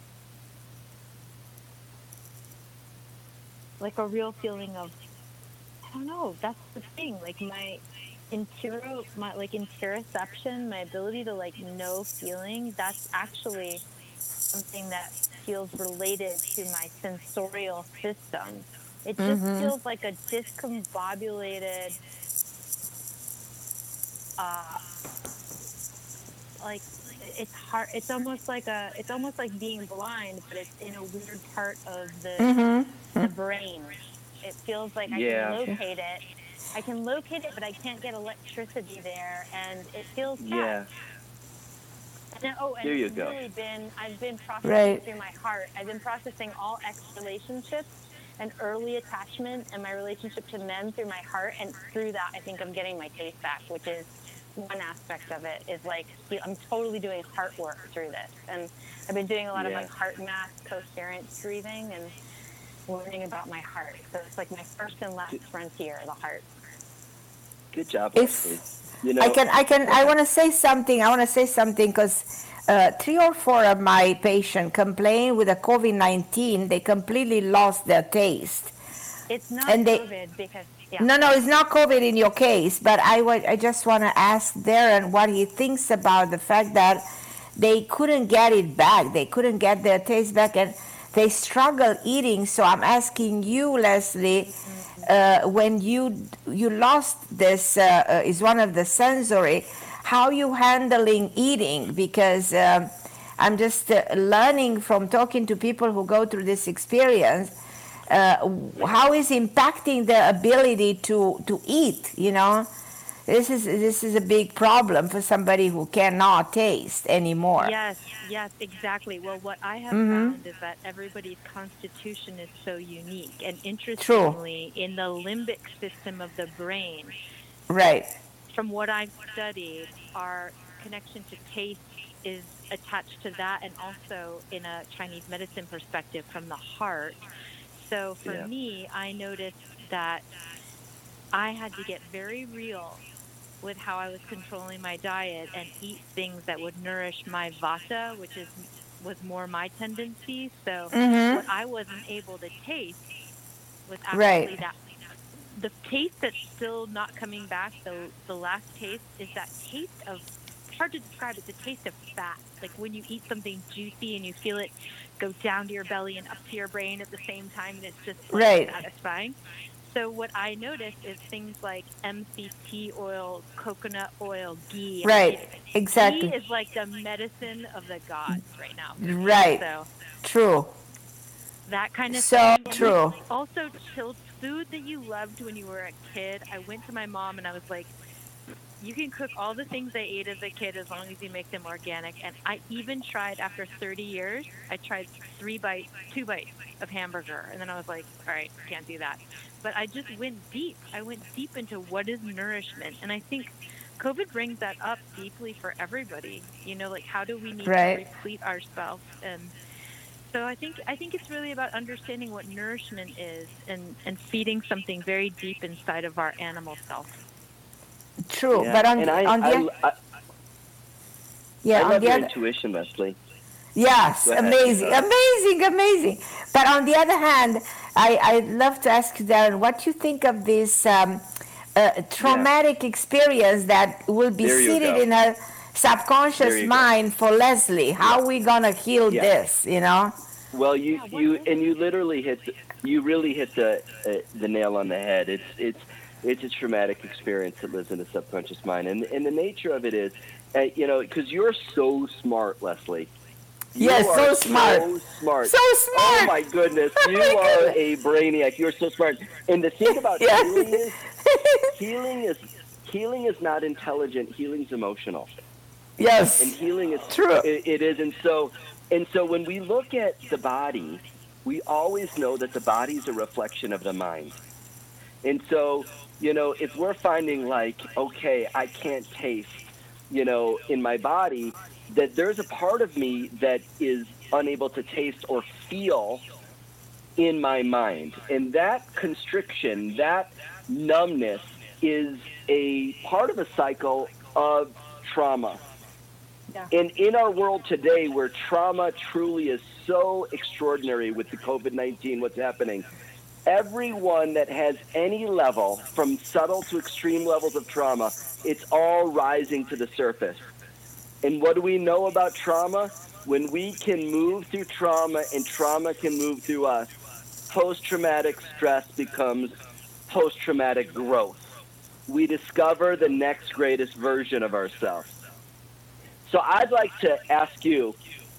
I: like a real feeling of, I don't know, that's the thing. Like my intero, my like interoception, my ability to like know feeling, that's actually something that feels related to my sensorial system. It just
B: Mhm.
I: feels like a discombobulated, uh, like it's hard. It's almost like a. It's almost like being blind, but it's in a weird part of the
B: Mhm.
I: the brain. It feels like I
C: Yeah.
I: can locate it. I can locate it, but I can't get electricity there, and it feels sad.
C: Yeah.
I: And, oh, and
C: There you
I: it's
C: go.
I: really been, I've been processing
B: Right.
I: through my heart. I've been processing all ex relationships and early attachment and my relationship to men through my heart. And through that, I think I'm getting my taste back, which is one aspect of it is like, I'm totally doing heart work through this. And I've been doing a lot
C: Yeah.
I: of like heart math, coherent breathing, and learning about my heart. So it's like my first and last frontier, the heart.
C: Good job,
B: If-
C: Leslie. You know,
B: I can, I can, I want to say something. I want to say something because uh, three or four of my patients complained with the COVID nineteen. They completely lost their taste.
I: It's not
B: And they-
I: COVID because, yeah.
B: No, no, it's not COVID in your case, but I wa- I just want to ask Darren what he thinks about the fact that they couldn't get it back. They couldn't get their taste back, and they struggle eating. So I'm asking you, Leslie, uh, when you you lost this, uh, uh, is one of the sensory, how you handling eating? Because um, I'm just uh, learning from talking to people who go through this experience. Uh, how is impacting their ability to, to eat, you know? This is this is a big problem for somebody who cannot taste anymore.
J: Yes, yes, exactly. Well, what I have
B: Mhm.
J: found is that everybody's constitution is so unique. And interestingly, in the limbic system of the brain,
B: Right.
J: from what I've studied, our connection to taste is attached to that, and also in a Chinese medicine perspective from the heart. So for
C: Yeah.
J: me, I noticed that I had to get very real with how I was controlling my diet and eat things that would nourish my vata, which is was more my tendency. So
B: Mhm.
J: what I wasn't able to taste was actually
B: Right.
J: that the taste that's still not coming back. The the last taste is that taste of, it's hard to describe. It's a taste of fat. Like when you eat something juicy and you feel it go down to your belly and up to your brain at the same time, and it's just like
B: Right.
J: satisfying. So what I noticed is things like M C T oil, coconut oil, ghee.
B: Right.
J: Ghee
B: Exactly.
J: is like the medicine of the gods right now.
B: Right.
J: So
B: True.
J: that kind of
B: So
J: thing.
B: true.
J: Also tilts food that you loved when you were a kid. I went to my mom and I was like, you can cook all the things I ate as a kid as long as you make them organic. And I even tried, after thirty years, I tried three bites, two bites of hamburger. And then I was like, all right, can't do that. But I just went deep. I went deep into what is nourishment. And I think COVID brings that up deeply for everybody. You know, like, how do we need
B: Right.
J: to replete ourselves? And so I think I think it's really about understanding what nourishment is and, and feeding something very deep inside of our animal self.
B: True,
C: Yeah,
B: but on
C: and
B: the,
C: I,
B: on the
C: I,
B: oth-
C: I,
B: yeah,
C: I
B: on
C: love
B: the
C: your
B: other,
C: intuition, Leslie.
B: yes,
C: Go ahead.
B: amazing,
C: Sorry.
B: amazing, amazing. But on the other hand, I I'd love to ask you, Darren, what you think of this um, uh, traumatic experience that will be
C: There you
B: seated
C: go.
B: in her
C: There
B: subconscious
C: you go.
B: mind for Leslie. How are we gonna heal
C: Yeah.
B: this? You know?
C: Well, you, you and you literally hit the, you really hit the uh, the nail on the head. It's it's it's a traumatic experience that lives in the subconscious mind, and and the nature of it is, uh, you know, because you're so smart, Leslie. You
B: Yes,
C: are
B: so smart.
C: So smart.
B: So smart.
C: Oh my goodness,
B: Oh
C: you
B: my
C: are
B: goodness.
C: a brainiac. You're so smart. And the thing about
B: Yes.
C: healing is, healing is healing is not intelligent. Healing's emotional.
B: Yes.
C: And healing is
B: True.
C: It, it is, and so and so when we look at the body, we always know that the body is a reflection of the mind. And so, you know, if we're finding like, okay, I can't taste, you know, in my body, that there's a part of me that is unable to taste or feel in my mind, and that constriction, that numbness, is a part of a cycle of trauma.
I: Yeah.
C: And in our world today, where trauma truly is so extraordinary with the COVID nineteen, what's happening, everyone that has any level, from subtle to extreme levels of trauma, it's all rising to the surface. And what do we know about trauma? When we can move through trauma and trauma can move through us, post-traumatic stress becomes post-traumatic growth. We discover the next greatest version of ourselves. So I'd like to ask you,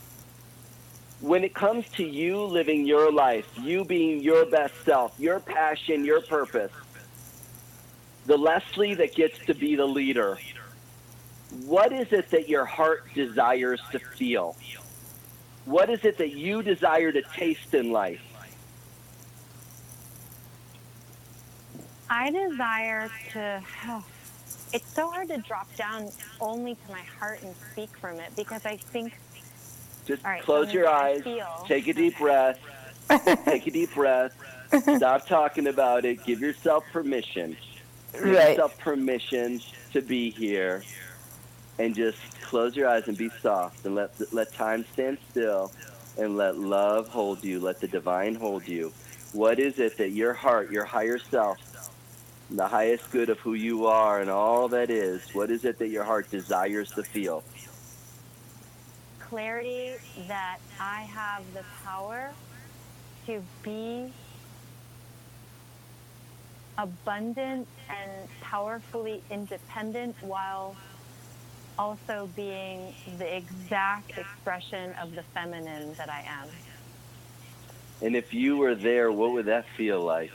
C: when it comes to you living your life, you being your best self, your passion, your purpose, the Leslie that gets to be the leader, what is it that your heart desires to feel? What is it that you desire to taste in life?
I: I desire to. Oh, it's so hard to drop down only to my heart and speak from it, because I think.
C: Just
I: All right,
C: close
I: so
C: your
I: I
C: eyes,
I: feel-
C: take a deep breath, take a deep breath, stop talking about it, give yourself permission. Give
B: Right.
C: yourself permission to be here, and just close your eyes and be soft, and let let time stand still, and let love hold you, let the divine hold you. What is it that your heart, your higher self, the highest good of who you are and all that is, what is it that your heart desires to feel?
I: Clarity that I have the power to be abundant and powerfully independent, while also being the exact expression of the feminine that I am.
C: And if you were there, what would that feel like?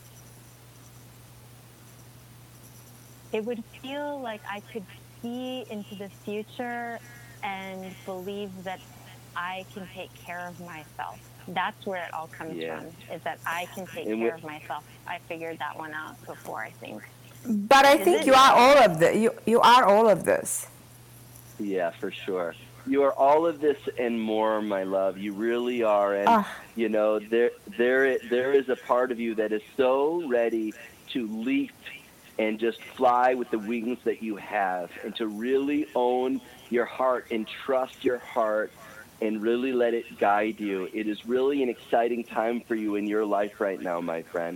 I: It would feel like I could see into the future and believe that I can take care of myself. That's where it all comes
C: Yeah.
I: from, is that I can take
C: And
I: care
C: we-
I: of myself. I figured that one out before, I think.
B: But I
I: Is
B: think
I: it?
B: you are all of the you you are all of this.
C: Yeah, for sure. You are all of this and more, my love. You really are. And,
B: Ah.
C: you know, there, there, there is a part of you that is so ready to leap and just fly with the wings that you have, and to really own your heart and trust your heart and really let it guide you. It is really an exciting time for you in your life right now, my friend.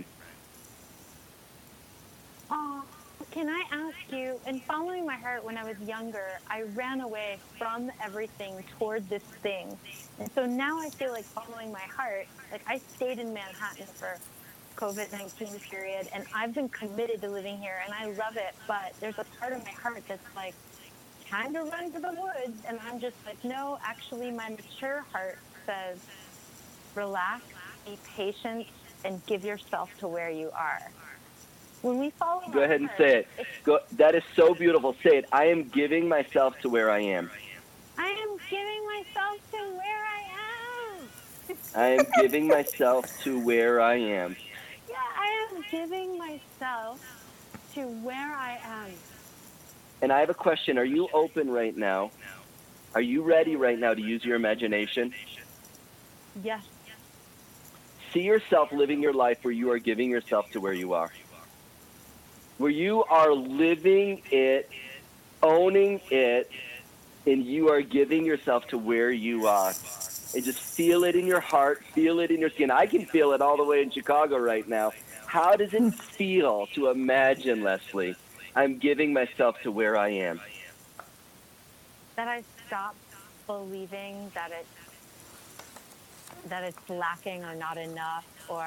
I: Oh, can I ask you, in following my heart when I was younger, I ran away from everything toward this thing. And so now I feel like following my heart, like I stayed in Manhattan for COVID nineteen period, and I've been committed to living here, and I love it, but there's a part of my heart that's like, time to run to the woods, and I'm just like, no, actually my mature heart says, relax, be patient, and give yourself to where you are. When we follow
C: Go ahead and say it. Go, that is so beautiful. Say it. I am giving myself to where I am.
I: I am giving myself to where I am.
C: I am giving myself to where I am.
I: Yeah, I am giving myself to where I am.
C: And I have a question. Are you open right now? Are you ready right now to use your imagination?
I: Yes.
C: See yourself living your life where you are giving yourself to where you are. Where you are living it, owning it, and you are giving yourself to where you are. And just feel it in your heart, feel it in your skin. I can feel it all the way in Chicago right now. How does it feel to imagine, Leslie, I'm giving myself to where I am?
I: That I stop believing that it's that it's lacking or not enough or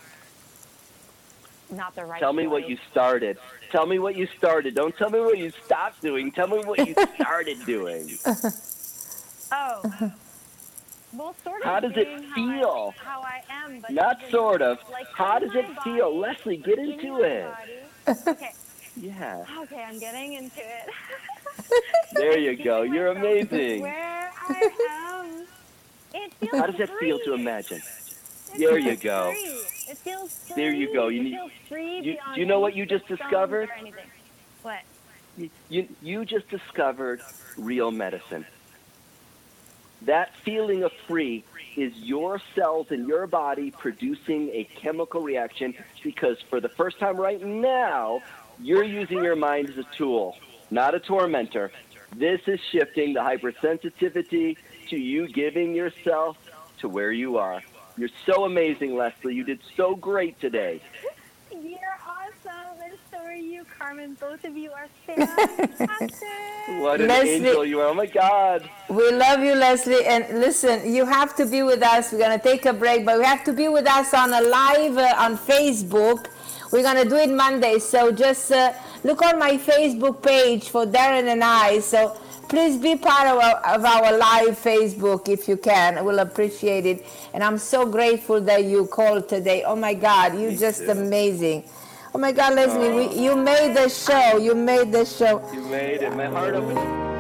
I: not the right
C: Tell me
I: choice.
C: what you started. Tell me what you started. Don't tell me what you stopped doing. Tell me what you started doing.
I: Oh. Well, sort of.
C: How does it feel?
I: How I, how I am, but
C: Not sort of.
I: like
C: How does it
I: body,
C: feel? Leslie, get into it.
I: Okay.
C: Yeah.
I: Okay, I'm getting into it.
C: There you go. You're amazing.
I: Where I am. It feels
C: How does it
I: free.
C: feel to imagine?
I: It
C: There
I: feels
C: you go.
I: Free. It feels free.
C: There you go. You
I: it
C: need.
I: feels free
C: You,
I: beyond
C: do you know what
I: any
C: you just
I: systems
C: discovered?
I: or anything. What?
C: You, you you just discovered real medicine. That feeling of free is your cells in your body producing a chemical reaction because for the first time right now, you're using your mind as a tool, not a tormentor. This is shifting the hypersensitivity to you giving yourself to where you are. You're so amazing, Leslie. You did so great today.
I: You're awesome, and so are you, Carmen. Both of you are fantastic.
C: What an
B: Leslie,
C: angel you are. Oh, my God.
B: We love you, Leslie. And listen, you have to be with us. We're going to take a break, but we have to be with us on a live uh, on Facebook. We're going to do it Monday. So just uh, look on my Facebook page for Darren and I. So please be part of our, of our live Facebook if you can. We'll appreciate it. And I'm so grateful that you called today. Oh, my God. You're
C: Me
B: just
C: too.
B: amazing. Oh, my God, Leslie, we, you made the show. You made the show.
C: You made it. My heart opened.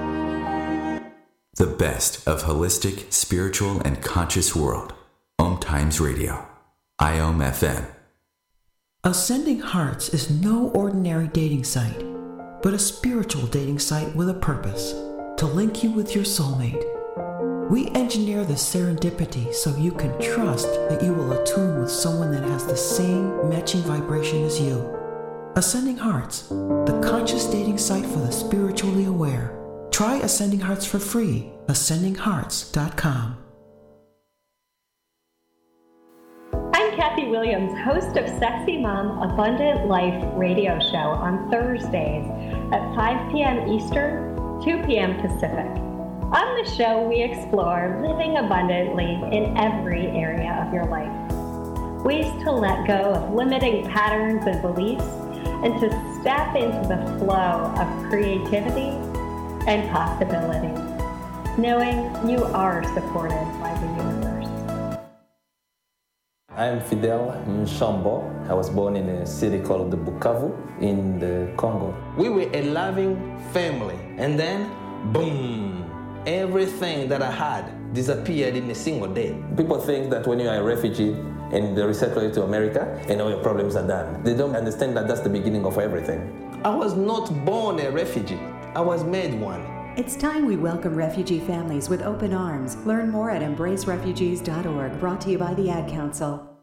A: The best of holistic, spiritual, and conscious world. Om Times Radio. I O M F M.
K: Ascending Hearts is no ordinary dating site, but a spiritual dating site with a purpose, to link you with your soulmate. We engineer the serendipity so you can trust that you will attune with someone that has the same matching vibration as you. Ascending Hearts, the conscious dating site for the spiritually aware. Try Ascending Hearts for free, ascending hearts dot com.
L: I'm Kathy Williams, host of Sexy Mom Abundant Life radio show on Thursdays at five p.m. Eastern, two p.m. Pacific. On the show, we explore living abundantly in every area of your life. Ways to let go of limiting patterns and beliefs and to step into the flow of creativity and possibility, knowing you are supported by the universe.
M: I'm Fidel Nshambo. I was born in a city called Bukavu in the Congo. We were a loving family, and then, boom, everything that I had disappeared in a single day. People think that when you are a refugee and they resettle you to America, and all your problems are done. They don't understand that that's the beginning of everything. I was not born a refugee. I was made one.
N: It's time we welcome refugee families with open arms. Learn more at embrace refugees dot org, brought to you by the Ad Council.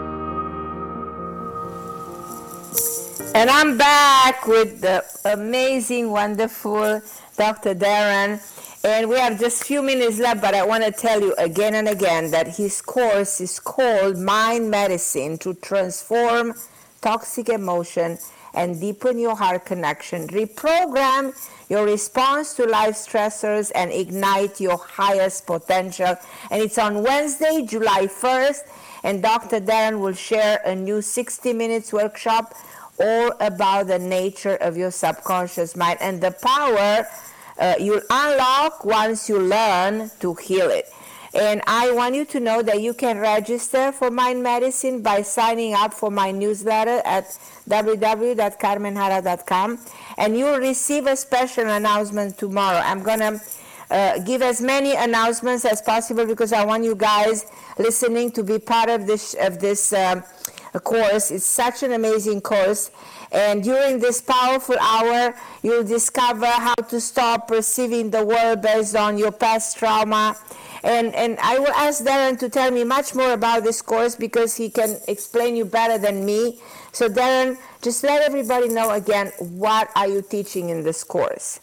B: And I'm back with the amazing, wonderful Doctor Darren. And we have just a few minutes left, but I want to tell you again and again that his course is called Mind Medicine to Transform Toxic Emotion and Deepen Your Heart Connection, reprogram your response to life stressors, and ignite your highest potential. And it's on Wednesday, July first, and Doctor Darren will share a new sixty minutes workshop all about the nature of your subconscious mind and the power Uh, you'll unlock once you learn to heal it. And I want you to know that you can register for Mind Medicine by signing up for my newsletter at w w w dot carmen hara dot com, and you will receive a special announcement tomorrow. I'm going to uh, give as many announcements as possible because I want you guys listening to be part of this, of this um, course. It's such an amazing course. And during this powerful hour, you'll discover how to stop perceiving the world based on your past trauma. And, and I will ask Darren to tell me much more about this course because he can explain you better than me. So Darren, just let everybody know again, what are you teaching in this course?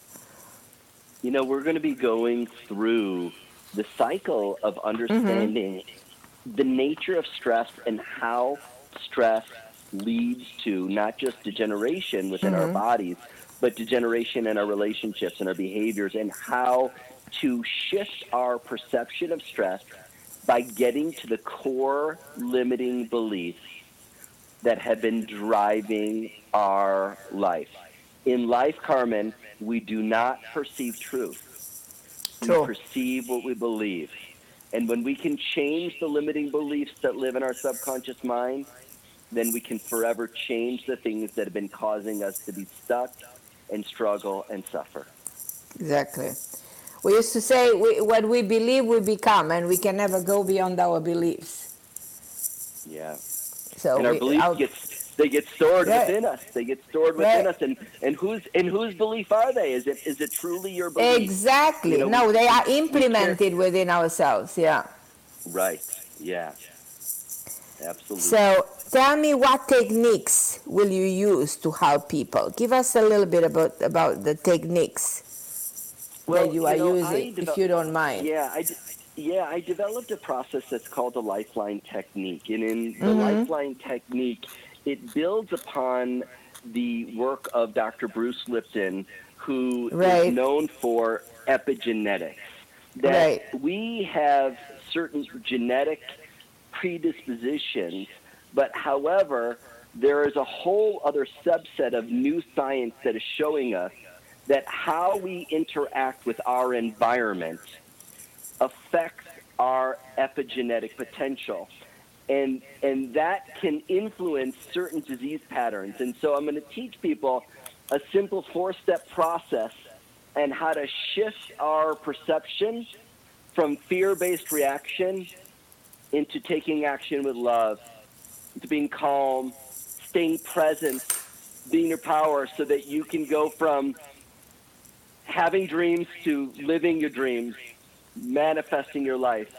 C: You know, we're going to be going through the cycle of understanding mm-hmm. the nature of stress and how stress leads to not just degeneration within mm-hmm. our bodies, but degeneration in our relationships and our behaviors, and how to shift our perception of stress by getting to the core limiting beliefs that have been driving our life. In life, Carmen, we do not perceive truth.
B: True.
C: We perceive what we believe. And when we can change the limiting beliefs that live in our subconscious mind, then we can forever change the things that have been causing us to be stuck and struggle and suffer.
B: Exactly. We used to say, we, what we believe we become, and we can never go beyond our beliefs.
C: Yeah.
B: So
C: and our
B: we,
C: beliefs
B: our,
C: get they get stored
B: right.
C: within us. They get stored within
B: right.
C: us, and and whose and whose belief are they? Is it is it truly your belief?
B: Exactly.
C: You know,
B: no,
C: we,
B: they are
C: we,
B: implemented
C: we
B: within ourselves. Yeah.
C: Right. Yeah. Absolutely.
B: So tell me, what techniques will you use to help people? Give us a little bit about about the techniques
C: well,
B: that you are
C: you know,
B: using,
C: devel-
B: if you don't mind.
C: Yeah, I, yeah, I developed a process that's called the Lifeline Technique. And in the
B: mm-hmm.
C: Lifeline Technique, it builds upon the work of Doctor Bruce Lipton, who
B: right.
C: is known for epigenetics. That
B: right.
C: we have certain genetic predispositions, but however, there is a whole other subset of new science that is showing us that how we interact with our environment affects our epigenetic potential. And, and that can influence certain disease patterns. And so I'm going to teach people a simple four-step process and how to shift our perception from fear-based reaction into taking action with love, to being calm, staying present, being your power, so that you can go from having dreams to living your dreams, manifesting your life.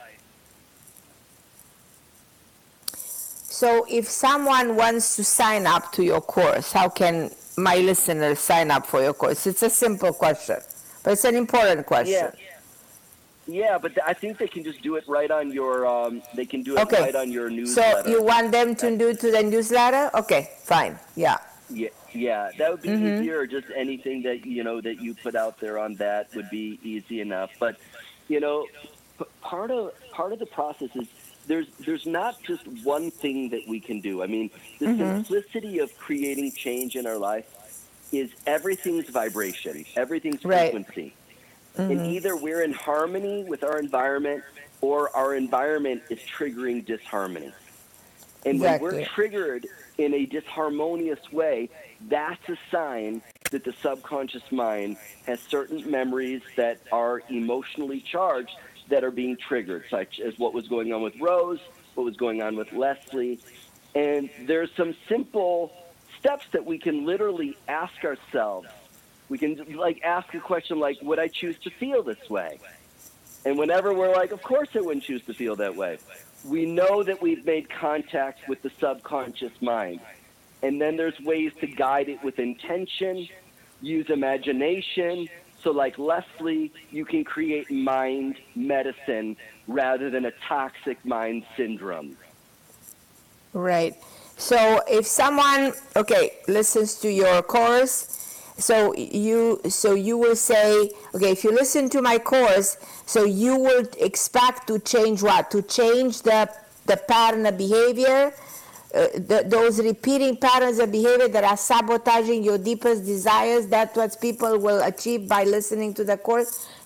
B: So if someone wants to sign up to your course, how can my listeners sign up for your course? It's a simple question, but it's an important question.
C: Yeah. Yeah, but I think they can just do it right on your. Um, they can do it
B: okay.
C: right on your newsletter.
B: So you want them to do it to the newsletter? Okay, fine. Yeah.
C: Yeah, yeah, that would be
B: mm-hmm.
C: easier. Or just anything that you know that you put out there on that would be easy enough. But you know, p- part of part of the process is there's there's not just one thing that we can do. I mean, the
B: mm-hmm.
C: simplicity of creating change in our life is everything's vibration, everything's
B: right.
C: frequency.
B: Mm-hmm.
C: And either we're in harmony with our environment or our environment is triggering disharmony. And
B: exactly.
C: when we're triggered in a disharmonious way, that's a sign that the subconscious mind has certain memories that are emotionally charged that are being triggered, such as what was going on with Rose, what was going on with Leslie. And there's some simple steps that we can literally ask ourselves. We can like ask a question like, would I choose to feel this way? And whenever we're like, of course I wouldn't choose to feel that way, we know that we've made contact with the subconscious mind. And then there's ways to guide it with intention, use imagination. So like Leslie, you can create mind medicine rather than a toxic mind syndrome.
B: Right. So if someone, okay, listens to your course, So you so you will say, okay, if you listen to my course, so you will expect to change what? To change the the pattern of behavior, uh, the, those repeating patterns of behavior that are sabotaging your deepest desires. That's what people will achieve by listening to the course.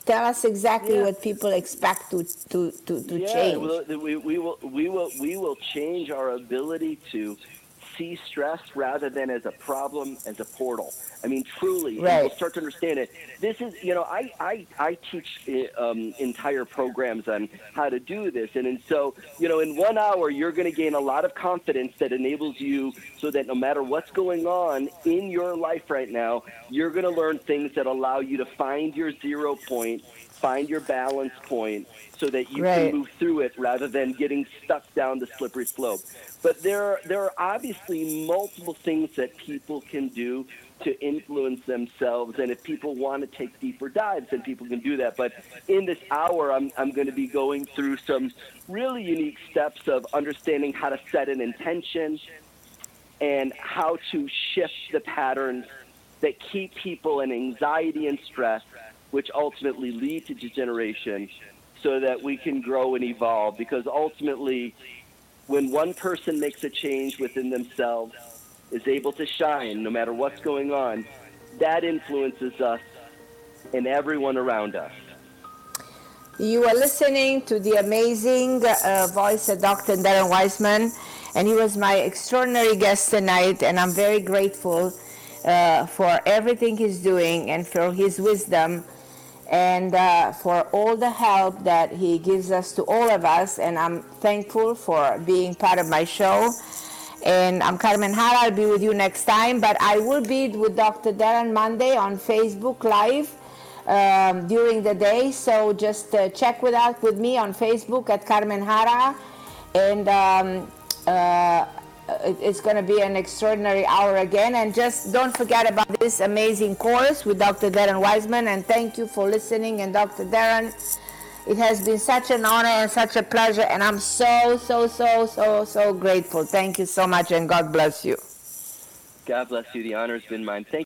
B: Tell us exactly
C: Yeah.
B: what people expect to to to, to
C: yeah,
B: change.
C: well, we, we will we will we will change our ability to see stress rather than as a problem, as a portal. I mean, truly, and
B: Right.
C: we'll start to understand it. This is, you know, I I, I teach um, entire programs on how to do this, and, and so, you know, in one hour, you're going to gain a lot of confidence that enables you so that no matter what's going on in your life right now, you're going to learn things that allow you to find your zero point, find your balance point, so that you
B: Right.
C: can move through it rather than getting stuck down the slippery slope. But there are, there are obviously multiple things that people can do to influence themselves, and if people want to take deeper dives, then people can do that. But in this hour, I'm, I'm going to be going through some really unique steps of understanding how to set an intention and how to shift the patterns that keep people in anxiety and stress, which ultimately lead to degeneration, so that we can grow and evolve. Because ultimately, when one person makes a change within themselves, is able to shine no matter what's going on, that influences us and everyone around us.
B: You are listening to the amazing uh, voice of Doctor Darren Wiseman, and he was my extraordinary guest tonight, and I'm very grateful uh, for everything he's doing and for his wisdom and uh, for all the help that he gives us to all of us, and I'm thankful for being part of my show. And I'm Carmen Hara. I'll be with you next time, but I will be with Doctor Darren Monday on Facebook Live um, during the day, so just uh, check with out with me on Facebook at Carmen Hara, and um, uh, it- it's going to be an extraordinary hour again. And just don't forget about this amazing course with Doctor Darren Wiseman, and thank you for listening. And Doctor Darren, it has been such an honor and such a pleasure, and I'm so, so, so, so, so grateful. Thank you so much, and God bless you.
C: God bless you. The honor has been mine. Thank